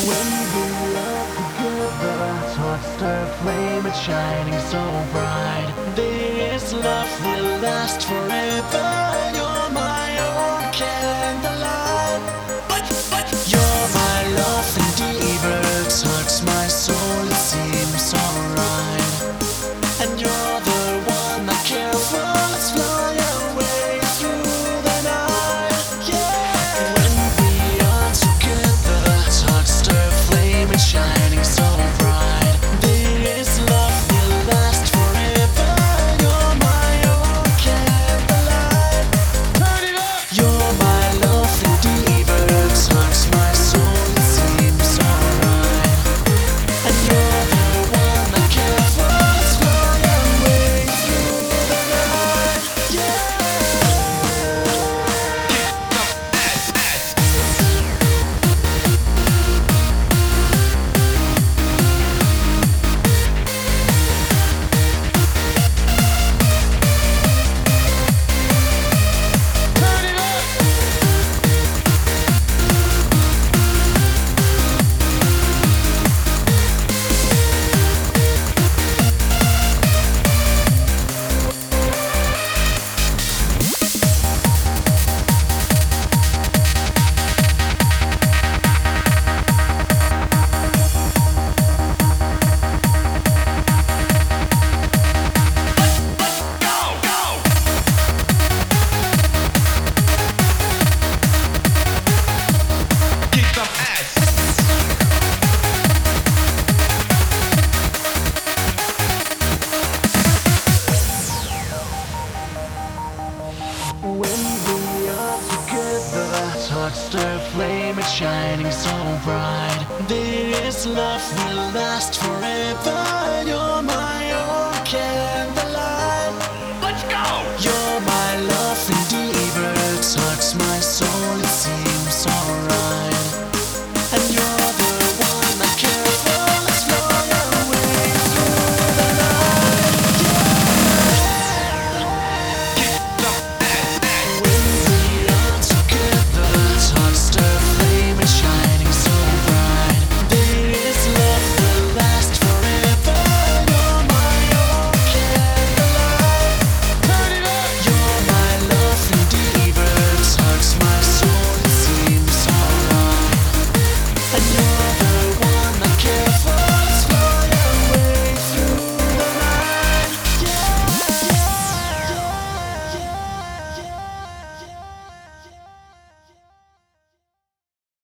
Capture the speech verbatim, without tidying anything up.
When we are together, hearts stir flame, it's shining so bright. This love will last forever. You're my own candlelight. You're my love endeavor, touch my soul, it seems alright. And you're the one I care for. Let's fly away through the night. Yeah. When we are together, hearts stir flame, it's shining so bright. This love will last forever. You're my own candlelight. Turn it up. You're my love endeavor, touch my soul, it seems alright. And you're the one I care for. Let's fly away through the night. Yeah. Turn it up. When we are together, hearts stir flame, it's shining so bright. This love will last forever. You're my own care.